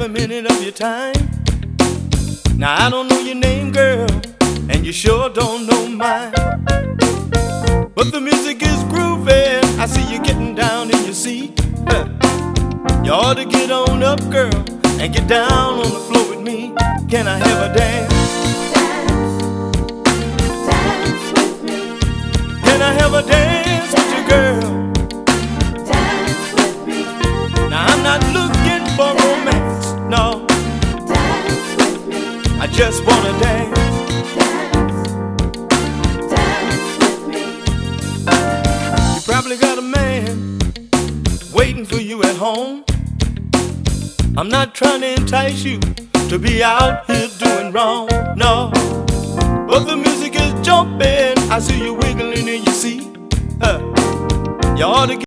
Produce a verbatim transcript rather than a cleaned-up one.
every minute of your time. Now I don't know your name, girl, and you sure don't know mine. But the music is grooving, I see you getting down in your seat. Huh. You ought to get on up, girl, and get down on the floor with me. Can I have a dance? Dance, dance with me. Can I have a dance with you, girl? Dance with me. Now I'm not looking for romance, no. Dance with me. I just wanna dance. Dance, dance with me. You probably got a man waiting for you at home. I'm not trying to entice you to be out here doing wrong, no. But the music is jumping, I see you wiggling in your seat. Huh. You ought to get